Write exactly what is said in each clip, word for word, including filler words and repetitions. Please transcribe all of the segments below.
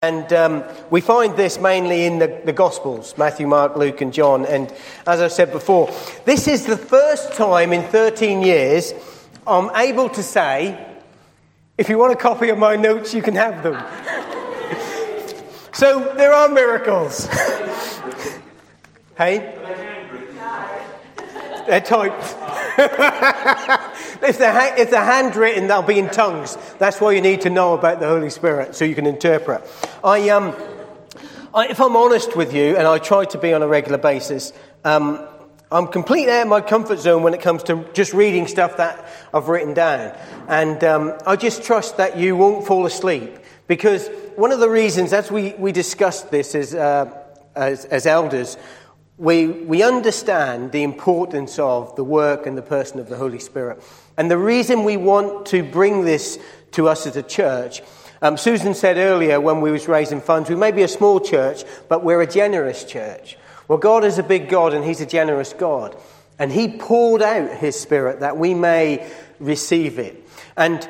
And um, we find this mainly in the, the Gospels, Matthew, Mark, Luke and John. And as I said before, this is the first time in thirteen years I'm able to say, if you want a copy of my notes, you can have them. So there are miracles. Hey? They're typed. if, they're ha- if they're handwritten, they'll be in tongues. That's why you need to know about the Holy Spirit, so you can interpret. I, um, I, if I'm honest with you, and I try to be on a regular basis, um, I'm completely out of my comfort zone when it comes to just reading stuff that I've written down. And um, I just trust that you won't fall asleep. Because one of the reasons, as we, we discussed this as, uh, as, as elders, We we understand the importance of the work and the person of the Holy Spirit. And the reason we want to bring this to us as a church, um, Susan said earlier when we was raising funds, we may be a small church, but we're a generous church. Well, God is a big God and he's a generous God. And he poured out his Spirit that we may receive it. And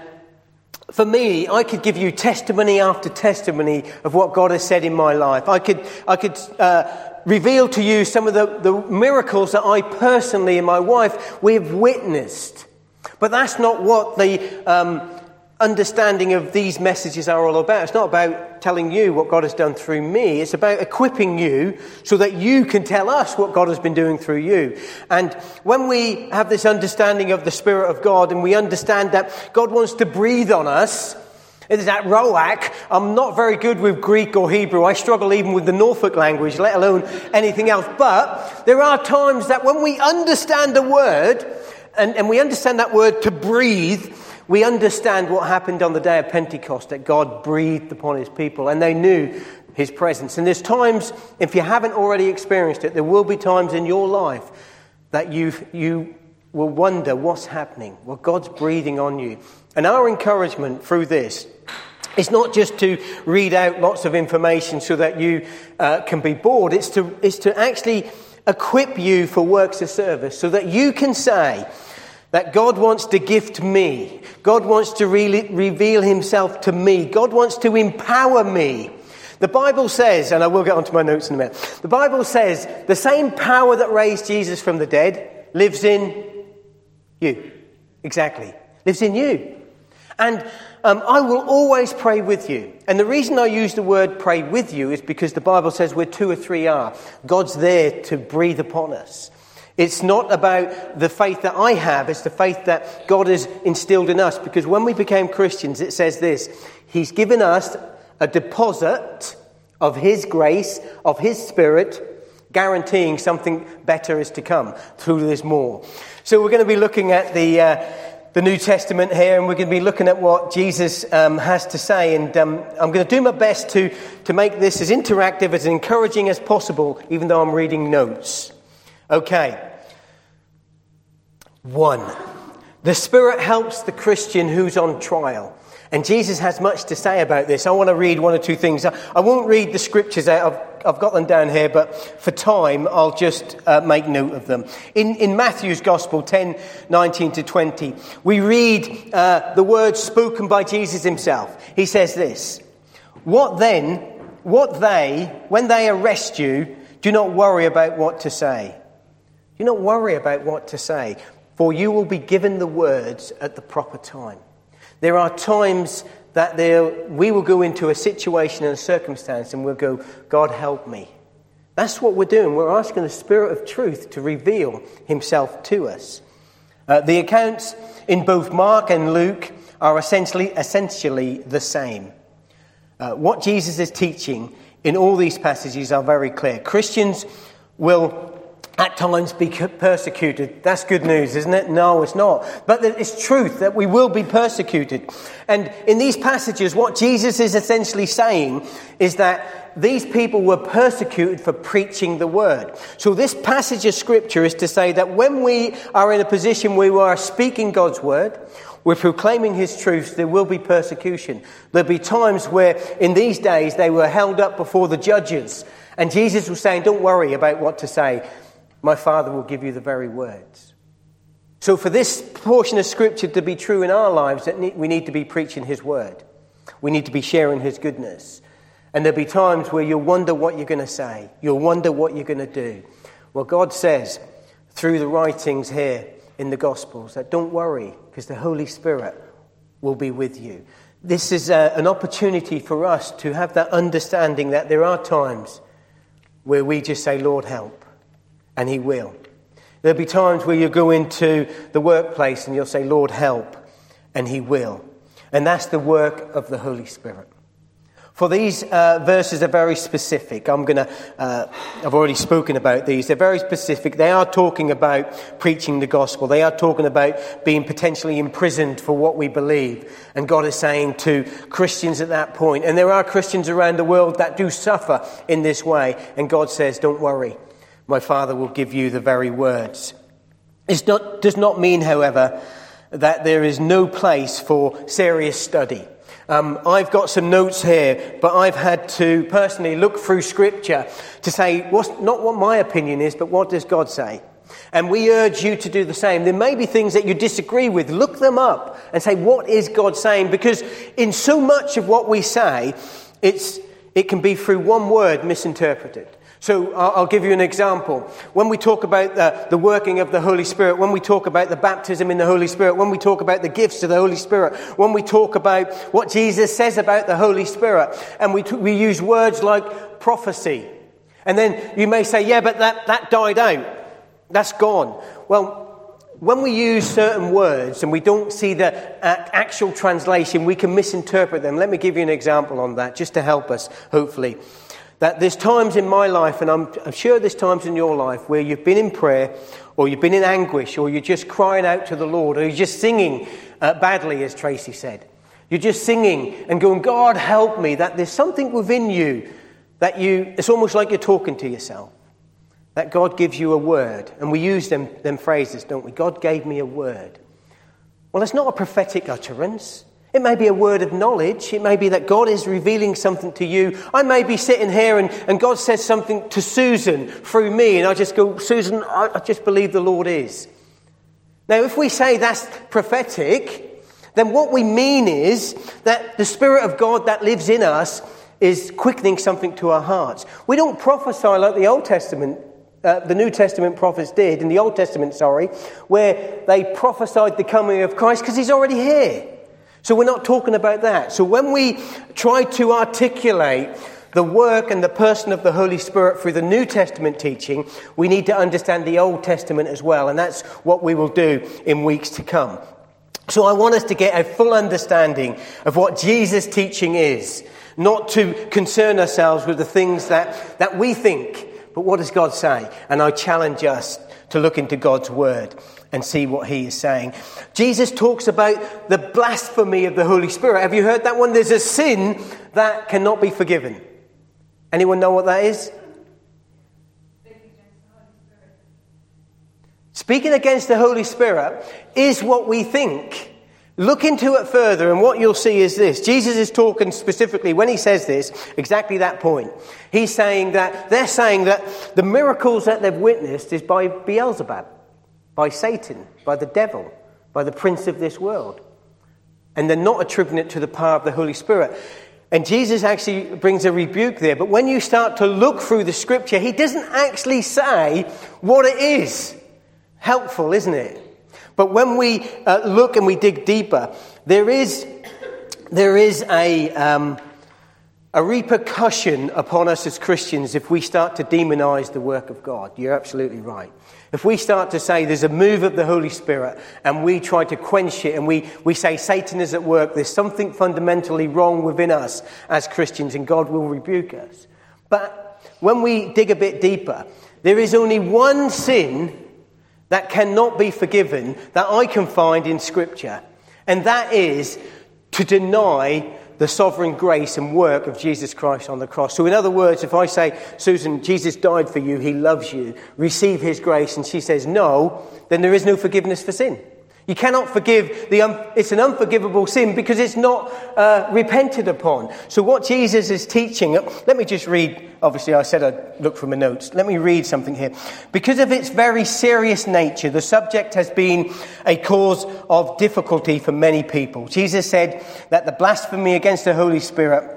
for me, I could give you testimony after testimony of what God has said in my life. I could I could uh, reveal to you some of the, the miracles that I personally and my wife, we have witnessed. But that's not what the um, understanding of these messages are all about. It's not about telling you what God has done through me. It's about equipping you so that you can tell us what God has been doing through you. And when we have this understanding of the Spirit of God and we understand that God wants to breathe on us, it is that Roach. I'm not very good with Greek or Hebrew. I struggle even with the Norfolk language, let alone anything else. But there are times that when we understand a word, and, and we understand that word to breathe, we understand what happened on the day of Pentecost, that God breathed upon his people, and they knew his presence. And there's times, if you haven't already experienced it, there will be times in your life that you you will wonder what's happening. Well, God's breathing on you. And our encouragement through this is not just to read out lots of information so that you uh, can be bored. It's to, it's to actually equip you for works of service so that you can say that God wants to gift me. God wants to really reveal himself to me. God wants to empower me. The Bible says, and I will get onto my notes in a minute, the Bible says the same power that raised Jesus from the dead lives in you. Exactly. Lives in you. And um, I will always pray with you. And the reason I use the word pray with you is because the Bible says where two or three are, God's there to breathe upon us. It's not about the faith that I have, it's the faith that God has instilled in us. Because when we became Christians, it says this, he's given us a deposit of his grace, of his Spirit, guaranteeing something better is to come through this more. So we're going to be looking at the uh, the New Testament here, and we're going to be looking at what Jesus um, has to say. And um, I'm going to do my best to, to make this as interactive, as encouraging as possible, even though I'm reading notes. Okay. One. The Spirit helps the Christian who's on trial. And Jesus has much to say about this. I want to read one or two things. I won't read the scriptures out. I've, I've got them down here, but for time, I'll just uh, make note of them. In, in Matthew's Gospel, ten, nineteen to twenty, we read uh, the words spoken by Jesus himself. He says this, What then, what they, when they arrest you, do not worry about what to say. Do not worry about what to say, for you will be given the words at the proper time. There are times that we will go into a situation and a circumstance and we'll go, God help me. That's what we're doing. We're asking the Spirit of truth to reveal himself to us. Uh, the accounts in both Mark and Luke are essentially essentially the same. Uh, what Jesus is teaching in all these passages are very clear. Christians will at times be persecuted. That's good news, isn't it? No, it's not. But it's truth that we will be persecuted. And in these passages, what Jesus is essentially saying is that these people were persecuted for preaching the word. So this passage of scripture is to say that when we are in a position where we are speaking God's word, we're proclaiming his truth, there will be persecution. There'll be times where in these days they were held up before the judges. And Jesus was saying, don't worry about what to say. My Father will give you the very words. So for this portion of Scripture to be true in our lives, that we need to be preaching his word. We need to be sharing his goodness. And there'll be times where you'll wonder what you're going to say. You'll wonder what you're going to do. Well, God says through the writings here in the Gospels that don't worry, because the Holy Spirit will be with you. This is a, an opportunity for us to have that understanding that there are times where we just say, Lord, help, and he will. There'll be times where you go into the workplace and you'll say, Lord, help, and he will. And that's the work of the Holy Spirit. For these uh, verses are very specific. I'm going to, uh, I've already spoken about these. They're very specific. They are talking about preaching the gospel. They are talking about being potentially imprisoned for what we believe. And God is saying to Christians at that point, and there are Christians around the world that do suffer in this way. And God says, don't worry, my Father will give you the very words. It does not mean, however, that there is no place for serious study. Um, I've got some notes here, but I've had to personally look through Scripture to say what's not what my opinion is, but what does God say? And we urge you to do the same. There may be things that you disagree with. Look them up and say, what is God saying? Because in so much of what we say, it's it can be through one word misinterpreted. So I'll give you an example. When we talk about the, the working of the Holy Spirit, when we talk about the baptism in the Holy Spirit, when we talk about the gifts of the Holy Spirit, when we talk about what Jesus says about the Holy Spirit, and we, t- we use words like prophecy. And then you may say, yeah, but that, that died out. That's gone. Well, when we use certain words and we don't see the uh, actual translation, we can misinterpret them. Let me give you an example on that, just to help us, hopefully. That there's times in my life, and I'm, I'm sure there's times in your life, where you've been in prayer, or you've been in anguish, or you're just crying out to the Lord, or you're just singing uh, badly, as Tracy said. You're just singing and going, God, help me, that there's something within you that you, it's almost like you're talking to yourself. That God gives you a word. And we use them, them phrases, don't we? God gave me a word. Well, it's not a prophetic utterance. It may be a word of knowledge. It may be that God is revealing something to you. I may be sitting here and, and God says something to Susan through me, and I just go, Susan, I, I just believe the Lord is. Now, if we say that's prophetic, then what we mean is that the Spirit of God that lives in us is quickening something to our hearts. We don't prophesy like the Old Testament, uh, the New Testament prophets did, in the Old Testament, sorry, where they prophesied the coming of Christ because he's already here. So we're not talking about that. So when we try to articulate the work and the person of the Holy Spirit through the New Testament teaching, we need to understand the Old Testament as well. And that's what we will do in weeks to come. So I want us to get a full understanding of what Jesus' teaching is, not to concern ourselves with the things that, that we think, but what does God say? And I challenge us to look into God's word and see what he is saying. Jesus talks about the blasphemy of the Holy Spirit. Have you heard that one? There's a sin that cannot be forgiven. Anyone know what that is? Speaking against the Holy Spirit is what we think. Look into it further, and what you'll see is this. Jesus is talking specifically, when he says this, exactly that point. He's saying that, they're saying that the miracles that they've witnessed is by Beelzebub, by Satan, by the devil, by the prince of this world. And they're not attributing it to the power of the Holy Spirit. And Jesus actually brings a rebuke there. But when you start to look through the scripture, he doesn't actually say what it is. Helpful, isn't it? But when we uh, look and we dig deeper, there is there is a um, a repercussion upon us as Christians if we start to demonize the work of God. You're absolutely right. If we start to say there's a move of the Holy Spirit and we try to quench it and we, we say Satan is at work, there's something fundamentally wrong within us as Christians and God will rebuke us. But when we dig a bit deeper, there is only one sin that cannot be forgiven that I can find in Scripture. And that is to deny the sovereign grace and work of Jesus Christ on the cross. So in other words, if I say, Susan, Jesus died for you, he loves you, receive his grace, and she says no, then there is no forgiveness for sin. You cannot forgive the, un- it's an unforgivable sin because it's not uh, repented upon. So what Jesus is teaching, let me just read, obviously I said I'd look for my notes. Let me read something here. Because of its very serious nature, the subject has been a cause of difficulty for many people. Jesus said that the blasphemy against the Holy Spirit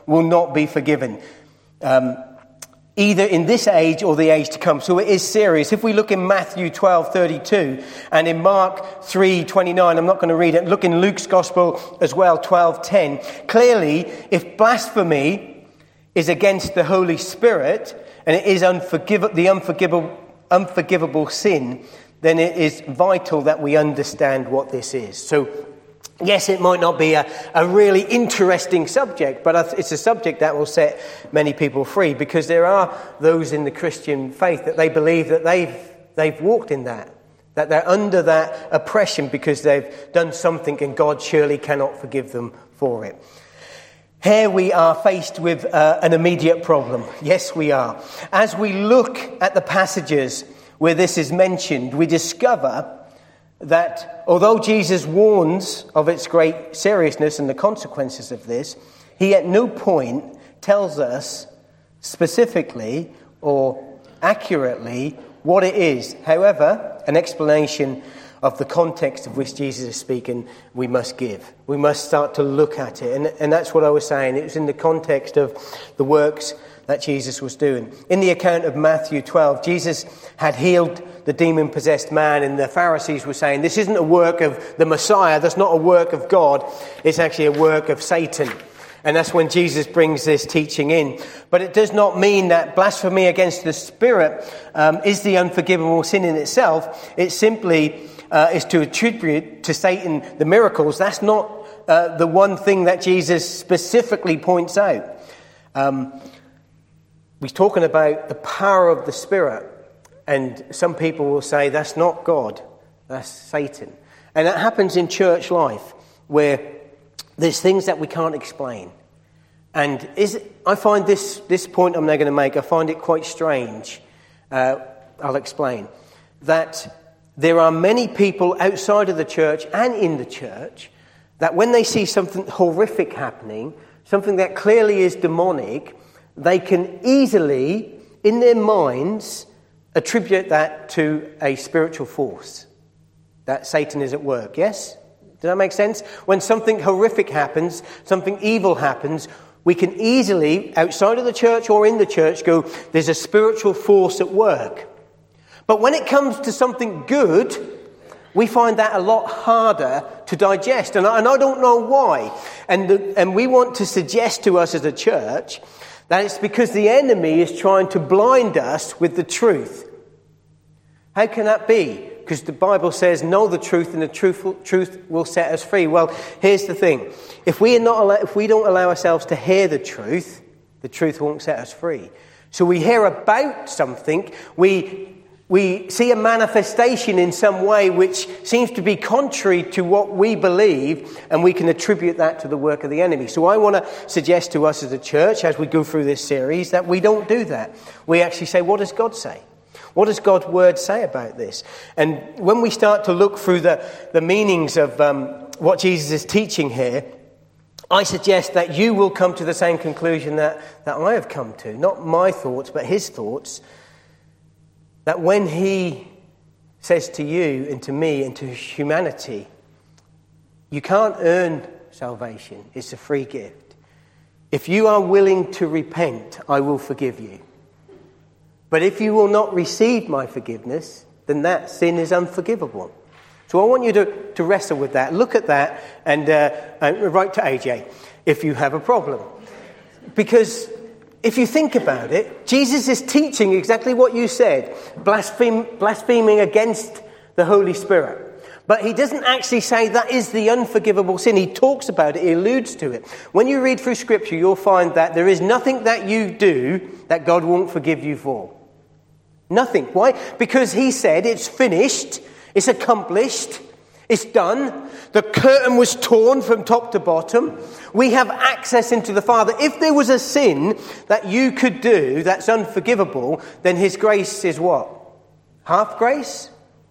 will not be forgiven, um, either in this age or the age to come. So it is serious. If we look in Matthew twelve thirty-two and in Mark three twenty-nine, I'm not going to read it. Look in Luke's Gospel as well, twelve ten. Clearly, if blasphemy is against the Holy Spirit and it is unforgiv- the unforgivable, unforgivable sin, then it is vital that we understand what this is. So, yes, it might not be a, a really interesting subject, but it's a subject that will set many people free, because there are those in the Christian faith that they believe that they've they've walked in that, that they're under that oppression because they've done something and God surely cannot forgive them for it. Here we are faced with uh, an immediate problem. Yes, we are. As we look at the passages where this is mentioned, we discover that although Jesus warns of its great seriousness and the consequences of this, he at no point tells us specifically or accurately what it is. However, an explanation of the context of which Jesus is speaking, we must give. We must start to look at it. And, and that's what I was saying. It was in the context of the works that Jesus was doing. In the account of Matthew twelve, Jesus had healed the demon-possessed man, and the Pharisees were saying, this isn't a work of the Messiah, that's not a work of God, it's actually a work of Satan. And that's when Jesus brings this teaching in. But it does not mean that blasphemy against the Spirit um, is the unforgivable sin in itself. It simply uh, is to attribute to Satan the miracles. That's not uh, the one thing that Jesus specifically points out. Um, he's talking about the power of the Spirit. And some people will say, that's not God, that's Satan. And that happens in church life, where there's things that we can't explain. And is I find this, this point I'm now going to make, I find it quite strange. Uh, I'll explain. That there are many people outside of the church and in the church that when they see something horrific happening, something that clearly is demonic, they can easily, in their minds, attribute that to a spiritual force. That Satan is at work, yes? Does that make sense? When something horrific happens, something evil happens, we can easily, outside of the church or in the church, go, there's a spiritual force at work. But when it comes to something good, we find that a lot harder to digest. And I, and I don't know why. And, the, and we want to suggest to us as a church that it's because the enemy is trying to blind us with the truth. How can that be? Because the Bible says, know the truth and the truth, truth will set us free. Well, here's the thing. If we, are not allow, if we don't allow ourselves to hear the truth, the truth won't set us free. So we hear about something, we, we see a manifestation in some way which seems to be contrary to what we believe, and we can attribute that to the work of the enemy. So I want to suggest to us as a church, as we go through this series, that we don't do that. We actually say, what does God say? What does God's word say about this? And when we start to look through the, the meanings of um, what Jesus is teaching here, I suggest that you will come to the same conclusion that, that I have come to. Not my thoughts, but his thoughts. That when he says to you and to me and to humanity, you can't earn salvation. It's a free gift. If you are willing to repent, I will forgive you. But if you will not receive my forgiveness, then that sin is unforgivable. So I want you to, to wrestle with that. Look at that and, uh, and write to A J if you have a problem. Because if you think about it, Jesus is teaching exactly what you said, blaspheme, blaspheming against the Holy Spirit. But he doesn't actually say that is the unforgivable sin. He talks about it, he alludes to it. When you read through Scripture, you'll find that there is nothing that you do that God won't forgive you for. Nothing. Why? Because he said it's finished, it's accomplished, it's done. The curtain was torn from top to bottom. We have access into the Father. If there was a sin that you could do that's unforgivable, then his grace is what? Half grace?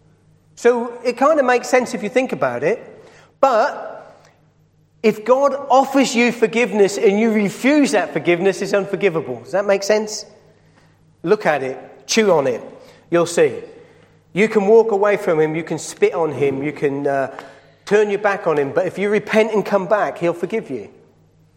So it kind of makes sense if you think about it. But if God offers you forgiveness and you refuse that forgiveness, it's unforgivable. Does that make sense? Look at it. Chew on it. You'll see. You can walk away from him. You can spit on him. You can uh, turn your back on him. But if you repent and come back, he'll forgive you.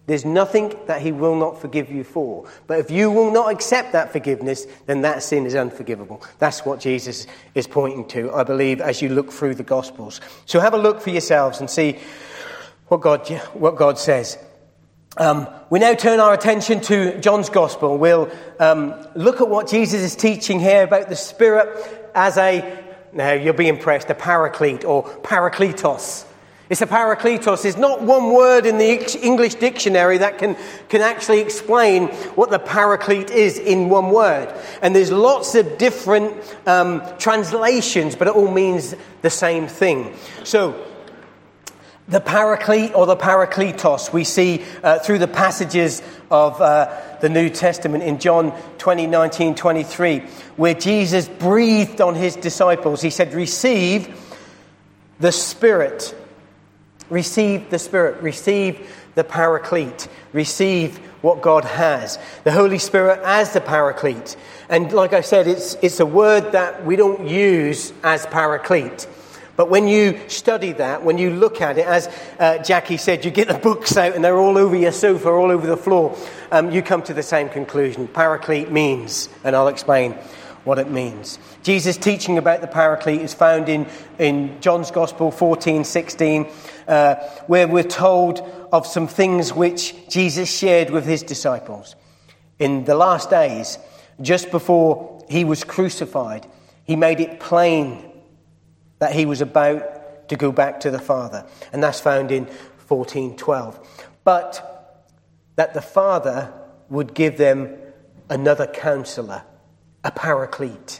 There's nothing that he will not forgive you for. But if you will not accept that forgiveness, then that sin is unforgivable. That's what Jesus is pointing to, I believe, as you look through the Gospels. So have a look for yourselves and see what God, what God says. Um, we now turn our attention to John's Gospel. We'll um, look at what Jesus is teaching here about the Spirit as a, now you'll be impressed, a paraclete or parakletos. It's a parakletos. It's not one word in the English dictionary that can, can actually explain what the paraclete is in one word. And there's lots of different um, translations, but it all means the same thing. So, the paraclete or the parakletos we see uh, through the passages of uh, the New Testament in John twenty, nineteen, twenty-three, where Jesus breathed on his disciples. He said, receive the Spirit. Receive the Spirit. Receive the paraclete. Receive what God has. The Holy Spirit as the paraclete. And like I said, it's, it's a word that we don't use as paraclete. But when you study that, when you look at it, as uh, Jackie said, you get the books out and they're all over your sofa, all over the floor, um, you come to the same conclusion. Paraclete means, and I'll explain what it means. Jesus' teaching about the paraclete is found in, in John's Gospel fourteen, sixteen, uh, where we're told of some things which Jesus shared with his disciples. In the last days, just before he was crucified, he made it plain that he was about to go back to the Father. And that's found in fourteen twelve. But that the Father would give them another counselor, a paraclete,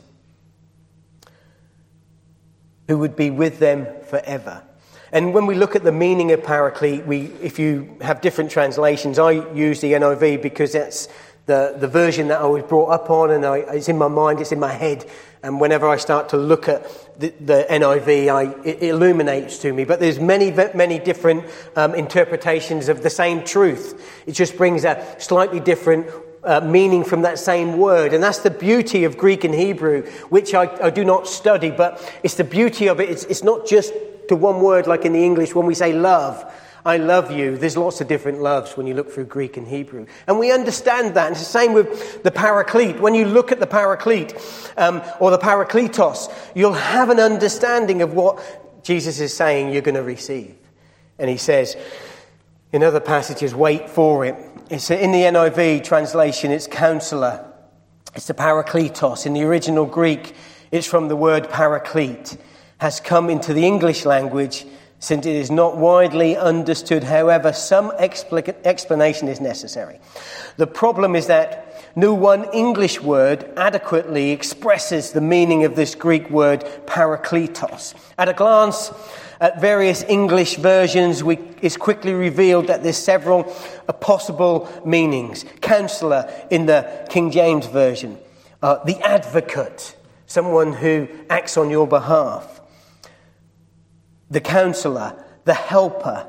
who would be with them forever. And when we look at the meaning of paraclete, we, if you have different translations, I use the N I V because that's the, the version that I was brought up on, and I, it's in my mind, it's in my head. And whenever I start to look at the, the N I V, I, it illuminates to me. But there's many, many different um, interpretations of the same truth. It just brings a slightly different uh, meaning from that same word. And that's the beauty of Greek and Hebrew, which I, I do not study. But it's the beauty of it. It's, it's not just to one word like in the English when we say love. I love you. There's lots of different loves when you look through Greek and Hebrew. And we understand that. And it's the same with the paraclete. When you look at the paraclete um, or the parakletos, you'll have an understanding of what Jesus is saying you're going to receive. And he says in other passages, wait for it. It's in the N I V translation, it's counselor. It's the parakletos. In the original Greek, it's from the word paraclete. Has come into the English language since it is not widely understood. However, some expl- explanation is necessary. The problem is that no one English word adequately expresses the meaning of this Greek word parakletos. At a glance at various English versions, we, it's quickly revealed that there's several uh, possible meanings. Counselor in the King James Version. Uh, the advocate, someone who acts on your behalf. The counselor, the helper,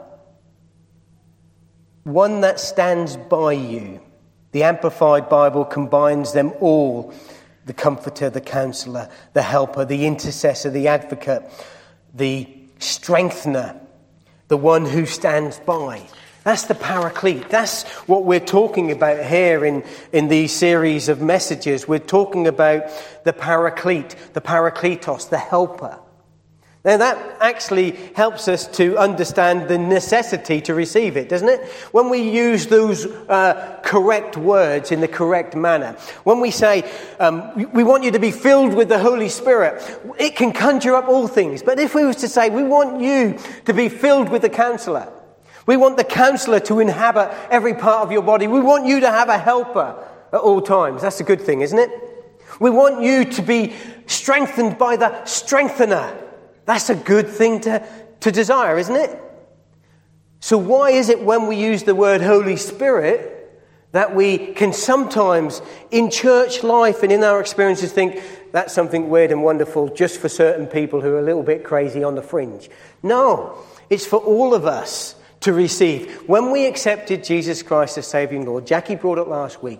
one that stands by you. The Amplified Bible combines them all. The comforter, the counselor, the helper, the intercessor, the advocate, the strengthener, the one who stands by. That's the paraclete. That's what we're talking about here in, in these series of messages. We're talking about the paraclete, the parakletos, the helper. Now that actually helps us to understand the necessity to receive it, doesn't it? When we use those uh, correct words in the correct manner, when we say, um, we, we want you to be filled with the Holy Spirit, it can conjure up all things. But if we was to say, we want you to be filled with the counselor, we want the counselor to inhabit every part of your body, we want you to have a helper at all times. That's a good thing, isn't it? We want you to be strengthened by the strengthener. That's a good thing to, to desire, isn't it? So why is it when we use the word Holy Spirit that we can sometimes, in church life and in our experiences, think that's something weird and wonderful just for certain people who are a little bit crazy on the fringe? No, it's for all of us to receive. When we accepted Jesus Christ as Saviour and Lord, Jackie brought it last week,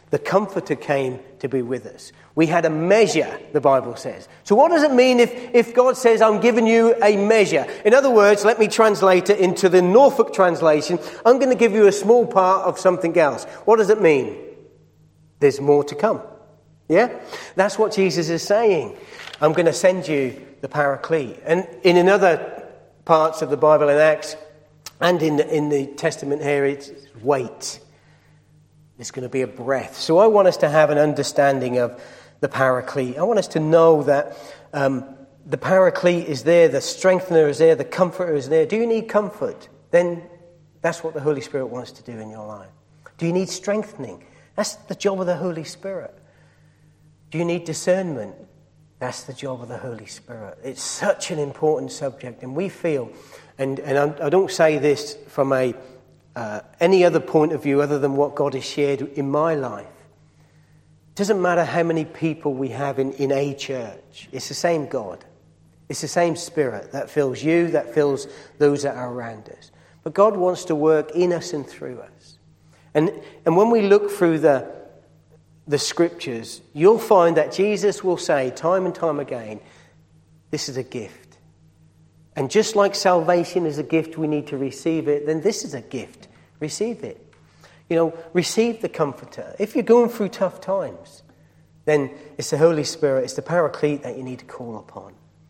The Comforter came to be with us. We had a measure, the Bible says. So what does it mean if, if God says, I'm giving you a measure? In other words, let me translate it into the Norfolk translation. I'm going to give you a small part of something else. What does it mean? There's more to come. Yeah? That's what Jesus is saying. I'm going to send you the Paraclete. And in another parts of the Bible in Acts and in the, in the Testament here, it's wait. There's going to be a breath. So I want us to have an understanding of the Paraclete. I want us to know that um, the Paraclete is there, the Strengthener is there, the Comforter is there. Do you need comfort? Then that's what the Holy Spirit wants to do in your life. Do you need strengthening? That's the job of the Holy Spirit. Do you need discernment? That's the job of the Holy Spirit. It's such an important subject, and we feel, and, and I don't say this from a uh, any other point of view other than what God has shared in my life. It doesn't matter how many people we have in, in a church. It's the same God. It's the same Spirit that fills you, that fills those that are around us. But God wants to work in us and through us. And and when we look through the the Scriptures, you'll find that Jesus will say time and time again, this is a gift. And just like salvation is a gift, we need to receive it, then this is a gift. Receive it. You know, receive the Comforter. If you're going through tough times, then it's the Holy Spirit, it's the Paraclete that you need to call upon.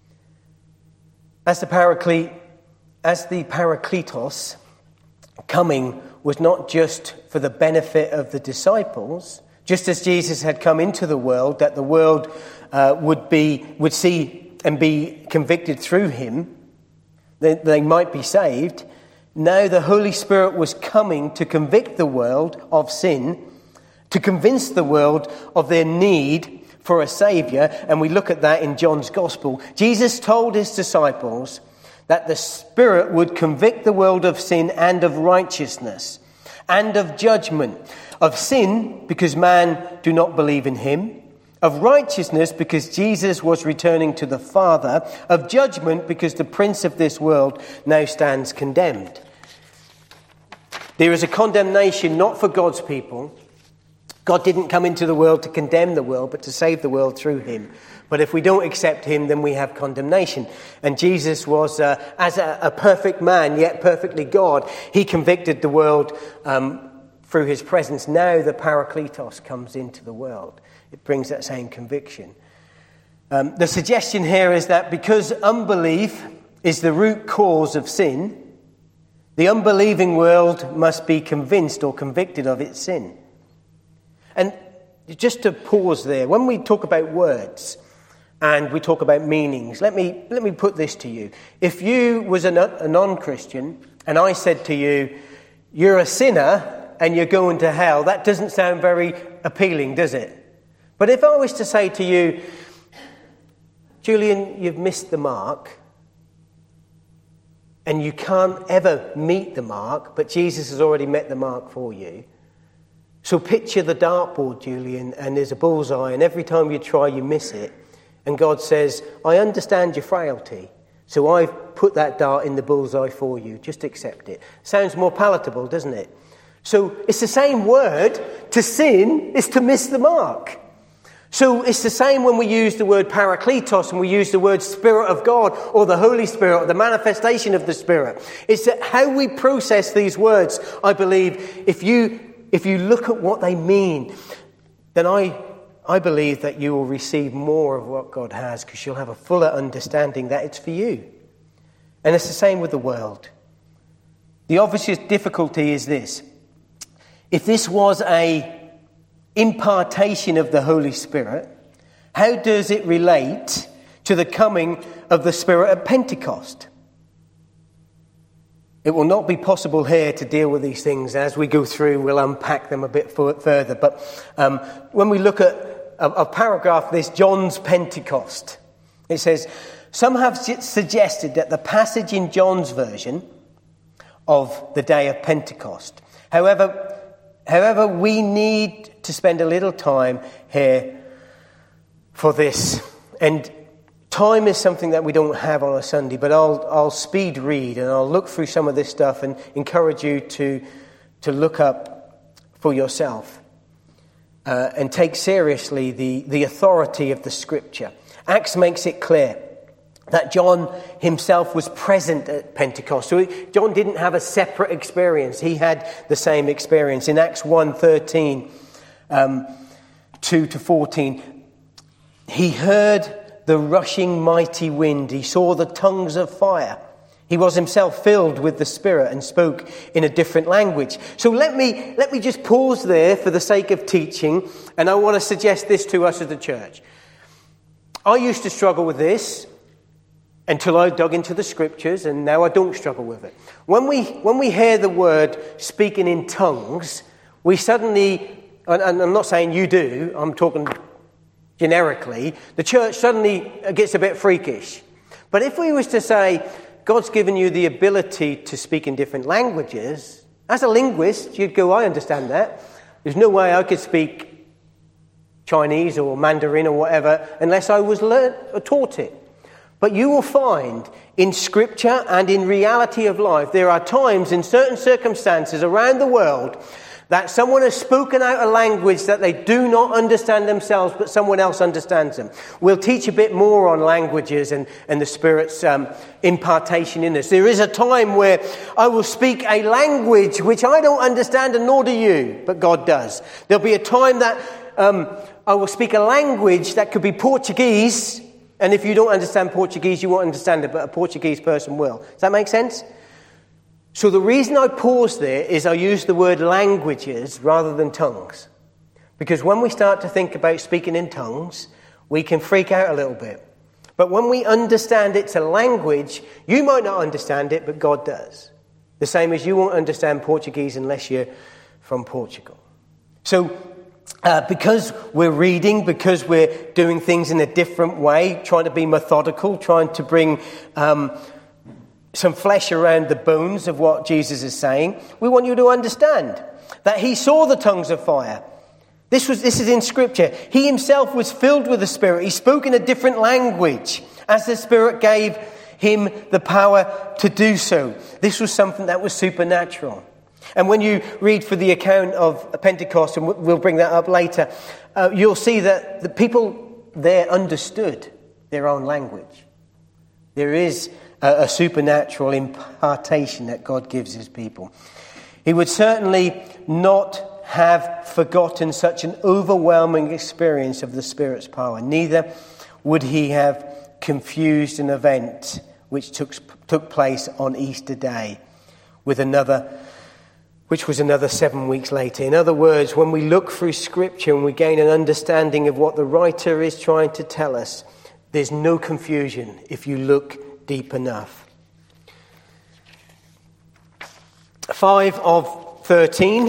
As the Paraclete, as the Parakletos coming was not just for the benefit of the disciples, just as Jesus had come into the world, that the world uh, would be would see and be convicted through him, that they might be saved. Now the Holy Spirit was coming to convict the world of sin, to convince the world of their need for a Saviour, and we look at that in John's Gospel. Jesus told his disciples that the Spirit would convict the world of sin and of righteousness and of judgment. Of sin, because man do not believe in him. Of righteousness, because Jesus was returning to the Father. Of judgment, because the prince of this world now stands condemned. There is a condemnation not for God's people. God didn't come into the world to condemn the world, but to save the world through him. But if we don't accept him, then we have condemnation. And Jesus was, uh, as a, a perfect man, yet perfectly God, he convicted the world um, through his presence. Now the Parakletos comes into the world. It brings that same conviction. Um, the suggestion here is that because unbelief is the root cause of sin, the unbelieving world must be convinced or convicted of its sin. And just to pause there, when we talk about words and we talk about meanings, let me let me put this to you. If you was a, a non-Christian and I said to you, you're a sinner and you're going to hell, that doesn't sound very appealing, does it? But if I was to say to you, Julian, you've missed the mark, and you can't ever meet the mark, but Jesus has already met the mark for you. So picture the dartboard, Julian, and there's a bullseye, and every time you try, you miss it. And God says, I understand your frailty, so I've put that dart in the bullseye for you. Just accept it. Sounds more palatable, doesn't it? So it's the same word. To sin is to miss the mark. So it's the same when we use the word Parakletos and we use the word Spirit of God or the Holy Spirit or the manifestation of the Spirit. It's that how we process these words, I believe, if you if you look at what they mean, then I I believe that you will receive more of what God has because you'll have a fuller understanding that it's for you. And it's the same with the world. The obvious difficulty is this. If this was a impartation of the Holy Spirit, how does it relate to the coming of the Spirit at Pentecost? It will not be possible here to deal with these things. As we go through, we'll unpack them a bit further. But um, when we look at a, a paragraph, this John's Pentecost, it says, some have suggested that the passage in John's version of the day of Pentecost, however, However, we need to spend a little time here for this. And time is something that we don't have on a Sunday, but I'll I'll speed read and I'll look through some of this stuff and encourage you to, to look up for yourself. uh, and take seriously the, the authority of the Scripture. Acts makes it clear that John himself was present at Pentecost. So John didn't have a separate experience. He had the same experience. In Acts one thirteen, um, two to fourteen, he heard the rushing mighty wind. He saw the tongues of fire. He was himself filled with the Spirit and spoke in a different language. So let me let me just pause there for the sake of teaching, and I want to suggest this to us as a church. I used to struggle with this until I dug into the Scriptures, and now I don't struggle with it. When we when we hear the word speaking in tongues, we suddenly, and I'm not saying you do, I'm talking generically, the church suddenly gets a bit freakish. But if we was to say, God's given you the ability to speak in different languages, as a linguist, you'd go, I understand that. There's no way I could speak Chinese or Mandarin or whatever unless I was learnt or taught it. But you will find in Scripture and in reality of life, there are times in certain circumstances around the world that someone has spoken out a language that they do not understand themselves, but someone else understands them. We'll teach a bit more on languages and, and the Spirit's um, impartation in us. There is a time where I will speak a language which I don't understand, and nor do you, but God does. There'll be a time that um, I will speak a language that could be Portuguese, and if you don't understand Portuguese, you won't understand it, but a Portuguese person will. Does that make sense? So the reason I pause there is I use the word languages rather than tongues. Because when we start to think about speaking in tongues, we can freak out a little bit. But when we understand it's a language, you might not understand it, but God does. The same as you won't understand Portuguese unless you're from Portugal. So uh, because we're reading, because we're doing things in a different way, trying to be methodical, trying to bring Um, some flesh around the bones of what Jesus is saying, we want you to understand that he saw the tongues of fire. This was this is in Scripture. He himself was filled with the Spirit. He spoke in a different language as the Spirit gave him the power to do so. This was something that was supernatural. And when you read for the account of Pentecost, and we'll bring that up later, uh, you'll see that the people there understood their own language. There is a, a supernatural impartation that God gives his people. He would certainly not have forgotten such an overwhelming experience of the Spirit's power. Neither would he have confused an event which took, took place on Easter Day with another, which was another seven weeks later. In other words, when we look through Scripture and we gain an understanding of what the writer is trying to tell us, there's no confusion if you look deep enough. Five of thirteen.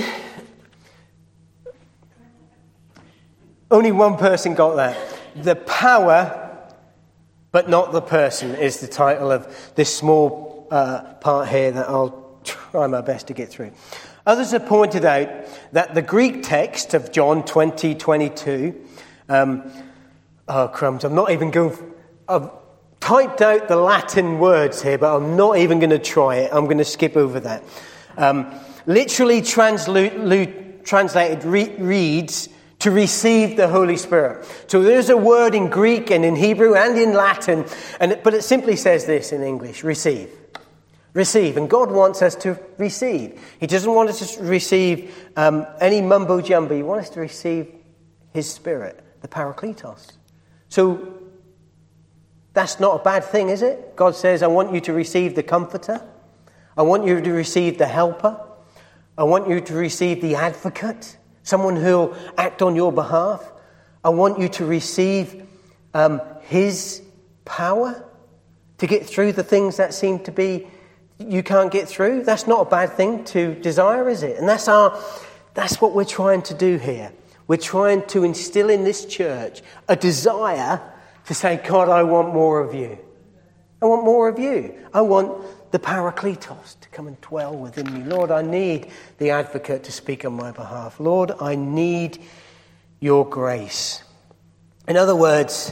Only one person got that. The power, but not the person, is the title of this small uh, part here that I'll try my best to get through. Others have pointed out that the Greek text of John twenty twenty-two, um, oh crumbs, I'm not even going, I've typed out the Latin words here, but I'm not even going to try it. I'm going to skip over that. Um, literally translu- translated re- reads, to receive the Holy Spirit. So there's a word in Greek and in Hebrew and in Latin, and it, but it simply says this in English: receive. Receive. And God wants us to receive. He doesn't want us to receive um, any mumbo-jumbo. He wants us to receive his Spirit, the Parakletos. So that's not a bad thing, is it? God says, I want you to receive the Comforter. I want you to receive the Helper. I want you to receive the Advocate, someone who'll act on your behalf. I want you to receive um, his power to get through the things that seem to be you can't get through. That's not a bad thing to desire, is it? And that's our that's what we're trying to do here. We're trying to instill in this church a desire to say, God, I want more of you. I want more of you. I want the Parakletos to come and dwell within me. Lord, I need the Advocate to speak on my behalf. Lord, I need your grace. In other words,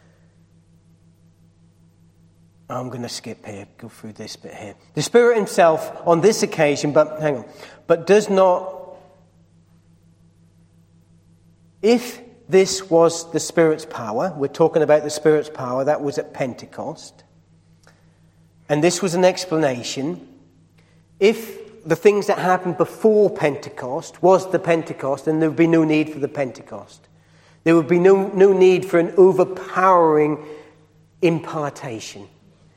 I'm going to skip here, go through this bit here. The Spirit himself on this occasion, but hang on, but does not if this was the Spirit's power, we're talking about the Spirit's power, that was at Pentecost, and this was an explanation, if the things that happened before Pentecost was the Pentecost, then there would be no need for the Pentecost. There would be no, no need for an overpowering impartation.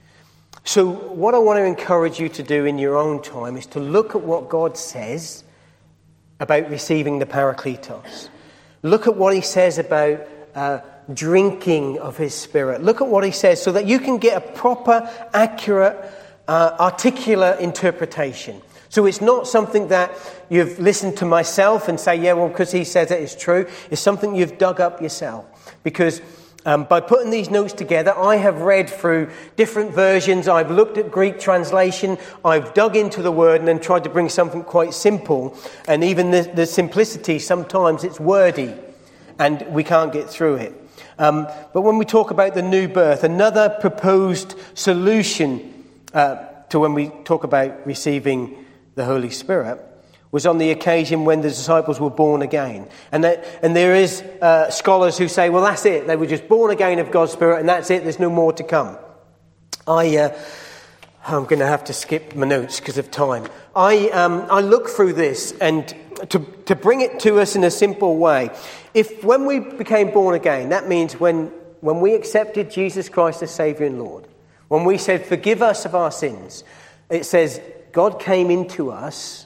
So what I want to encourage you to do in your own time is to look at what God says about receiving the Parakletos. Look at what he says about uh, drinking of his Spirit. Look at what he says so that you can get a proper, accurate, uh, articulate interpretation. So it's not something that you've listened to myself and say, yeah, well, because he says it is true. It's something you've dug up yourself. Because um, by putting these notes together, I have read through different versions. I've looked at Greek translation. I've dug into the word and then tried to bring something quite simple. And even the, the simplicity, sometimes it's wordy and we can't get through it. Um, but when we talk about the new birth, another proposed solution uh, to when we talk about receiving the Holy Spirit was on the occasion when the disciples were born again. And that, and there is uh, scholars who say, well, that's it. They were just born again of God's Spirit and that's it. There's no more to come. I, uh, I'm going to have to skip my notes because of time. I, um, I look through this and to, to bring it to us in a simple way. If when we became born again, that means when, when we accepted Jesus Christ as Saviour and Lord, when we said, forgive us of our sins, it says God came into us.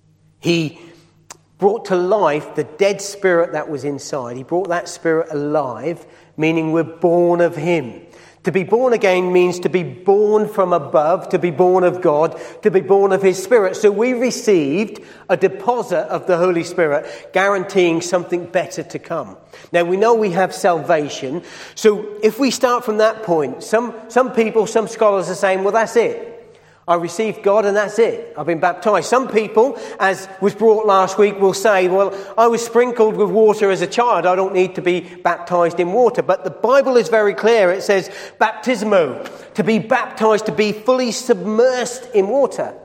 He brought to life the dead spirit that was inside. He brought that spirit alive, meaning we're born of him. To be born again means to be born from above, to be born of God, to be born of his Spirit. So we received a deposit of the Holy Spirit, guaranteeing something better to come. Now, we know we have salvation. So if we start from that point, some, some people, some scholars are saying, well, that's it. I received God and that's it. I've been baptized. Some people, as was brought last week, will say, well, I was sprinkled with water as a child. I don't need to be baptized in water. But the Bible is very clear. It says baptismo, to be baptized, to be fully submersed in water.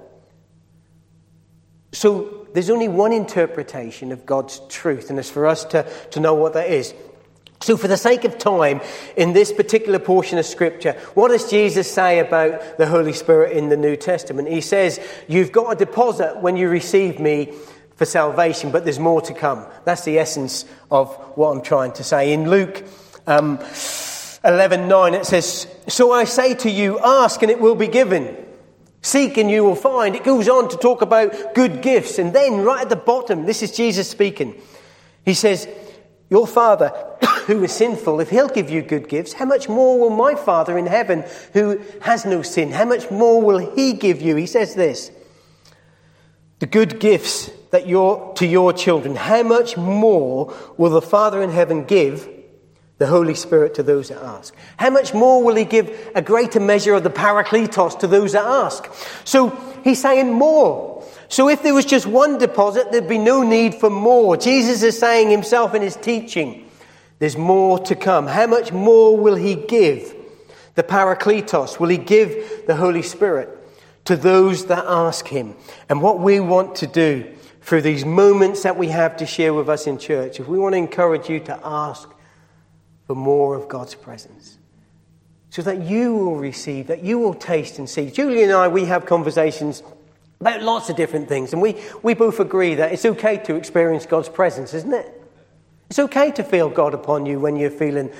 So there's only one interpretation of God's truth, and it's for us to, to know what that is. So for the sake of time, in this particular portion of Scripture, what does Jesus say about the Holy Spirit in the New Testament? He says, you've got a deposit when you receive me for salvation, but there's more to come. That's the essence of what I'm trying to say. In Luke um, eleven nine, it says, so I say to you, ask and it will be given. Seek and you will find. It goes on to talk about good gifts. And then right at the bottom, this is Jesus speaking. He says, your Father who is sinful, if he'll give you good gifts, how much more will my Father in heaven who has no sin, how much more will he give you? He says this, the good gifts that you're to your children, how much more will the Father in heaven give the Holy Spirit to those that ask? How much more will he give a greater measure of the Parakletos to those that ask? So he's saying more. So if there was just one deposit, there'd be no need for more. Jesus is saying himself in his teaching, there's more to come. How much more will he give the Parakletos? Will he give the Holy Spirit to those that ask him? And what we want to do through these moments that we have to share with us in church, if we want to encourage you to ask for more of God's presence, so that you will receive, that you will taste and see. Julie and I, we have conversations about lots of different things, and we, we both agree that it's okay to experience God's presence, isn't it? It's okay to feel God upon you when you're feeling,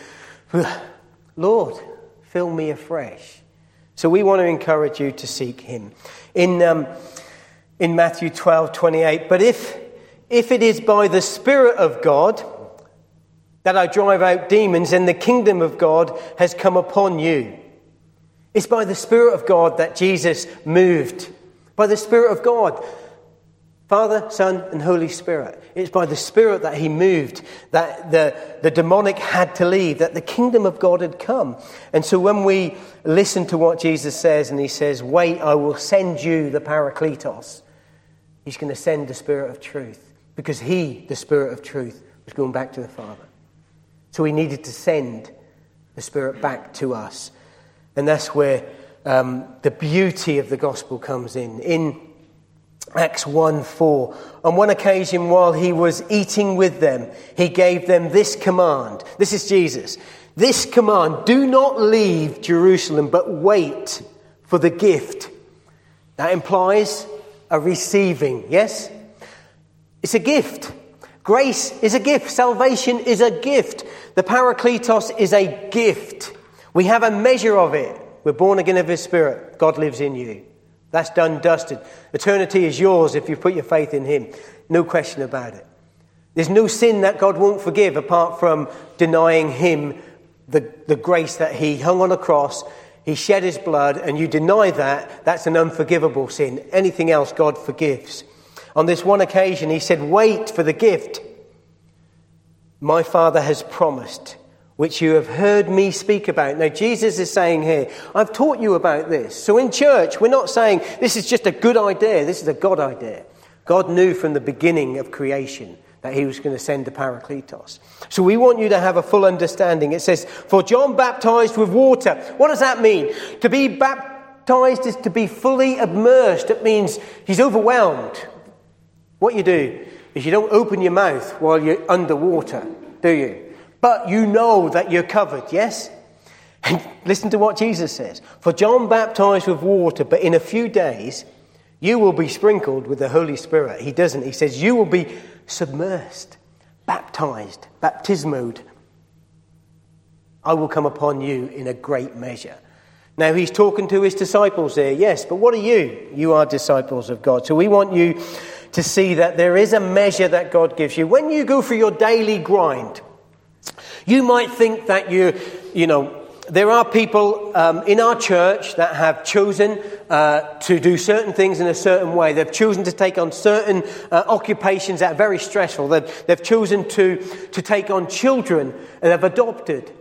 Lord, fill me afresh. So we want to encourage you to seek him. In um, in Matthew twelve twenty-eight, but if if it is by the Spirit of God that I drive out demons, then the kingdom of God has come upon you. It's by the Spirit of God that Jesus moved. By the Spirit of God. Father, Son, and Holy Spirit. It's by the Spirit that he moved, that the, the demonic had to leave, that the kingdom of God had come. And so when we listen to what Jesus says, and he says, wait, I will send you the Parakletos. He's going to send the Spirit of truth. Because he, the Spirit of truth, was going back to the Father. So he needed to send the Spirit back to us. And that's where um, the beauty of the gospel comes in. In Acts one four. On one occasion while he was eating with them, he gave them this command. This is Jesus. This command, do not leave Jerusalem, but wait for the gift. That implies a receiving, yes? It's a gift. Grace is a gift. Salvation is a gift. The Parakletos is a gift. We have a measure of it. We're born again of His Spirit. God lives in you. That's done, dusted. Eternity is yours if you put your faith in Him. No question about it. There's no sin that God won't forgive apart from denying Him the, the grace that He hung on a cross. He shed His blood, and you deny that, that's an unforgivable sin. Anything else God forgives. On this one occasion, He said, wait for the gift my Father has promised, which you have heard me speak about. Now, Jesus is saying here, I've taught you about this. So in church, we're not saying this is just a good idea. This is a God idea. God knew from the beginning of creation that He was going to send the Parakletos. So we want you to have a full understanding. It says, for John baptized with water. What does that mean? To be baptized is to be fully immersed. It means he's overwhelmed. What you do is you don't open your mouth while you're underwater, do you? But you know that you're covered, yes? And listen to what Jesus says. For John baptized with water, but in a few days you will be sprinkled with the Holy Spirit. He doesn't. He says you will be submersed, baptized, baptismoed. I will come upon you in a great measure. Now he's talking to his disciples there, yes, but what are you? You are disciples of God. So we want you to see that there is a measure that God gives you. When you go through your daily grind, you might think that you, you know, there are people um, in our church that have chosen uh, to do certain things in a certain way. They've chosen to take on certain uh, occupations that are very stressful. They've, they've chosen to, to take on children and they've adopted.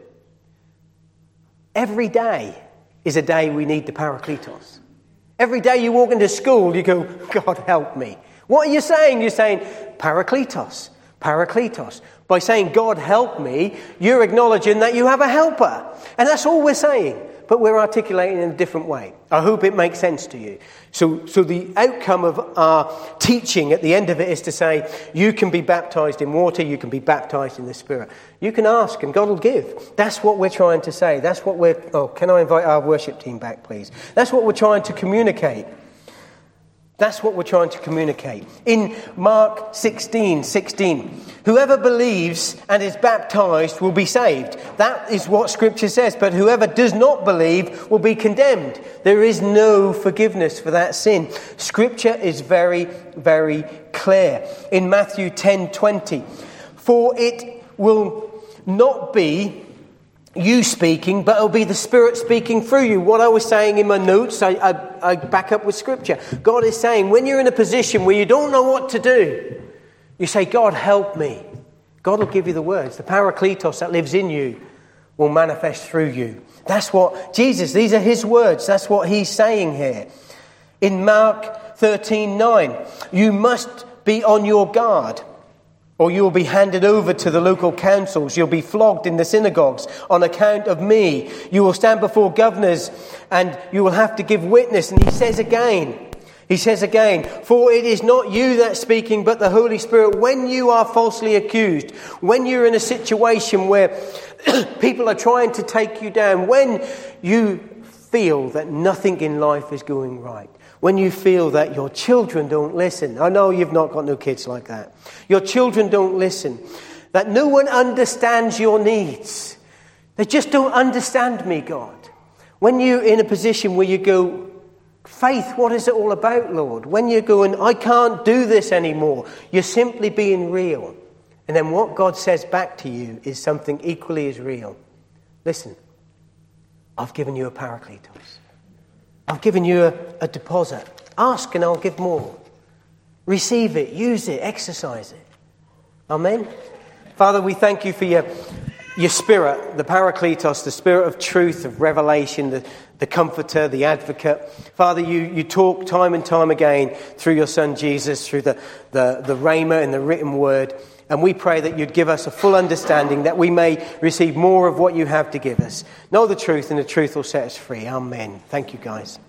Every day is a day we need the Parakletos. Every day you walk into school, you go, God help me. What are you saying? You're saying, Parakletos, Parakletos. By saying, God help me, you're acknowledging that you have a helper. And that's all we're saying. But we're articulating in a different way. I hope it makes sense to you. So, so the outcome of our teaching at the end of it is to say, you can be baptized in water, you can be baptized in the Spirit. You can ask and God will give. That's what we're trying to say. That's what we're... Oh, can I invite our worship team back, please? That's what we're trying to communicate. That's what we're trying to communicate. In Mark sixteen sixteen, whoever believes and is baptized will be saved. That is what Scripture says. But whoever does not believe will be condemned. There is no forgiveness for that sin. Scripture is very, very clear. In Matthew ten twenty, for it will not be you speaking, but it'll be the Spirit speaking through you. What I was saying in my notes, I, I, I back up with Scripture. God is saying, when you're in a position where you don't know what to do, you say, God, help me. God will give you the words. The Parakletos that lives in you will manifest through you. That's what Jesus, these are his words. That's what he's saying here. In Mark thirteen nine, you must be on your guard, or you will be handed over to the local councils. You'll be flogged in the synagogues on account of me. You will stand before governors and you will have to give witness. And he says again, he says again, for it is not you that's speaking, but the Holy Spirit. When you are falsely accused, when you're in a situation where people are trying to take you down, when you feel that nothing in life is going right, when you feel that your children don't listen. I know you've not got no kids like that. Your children don't listen. That no one understands your needs. They just don't understand me, God. When you're in a position where you go, faith, what is it all about, Lord? When you're going, I can't do this anymore. You're simply being real. And then what God says back to you is something equally as real. Listen, I've given you a Parakletos. I've given you a, a deposit. Ask and I'll give more. Receive it, use it, exercise it. Amen? Father, we thank you for your, your Spirit, the Parakletos, the Spirit of truth, of revelation, the, the Comforter, the Advocate. Father, you, you talk time and time again through your Son Jesus, through the, the, the Rhema and the written word. And we pray that you'd give us a full understanding, that we may receive more of what you have to give us. Know the truth, and the truth will set us free. Amen. Thank you, guys.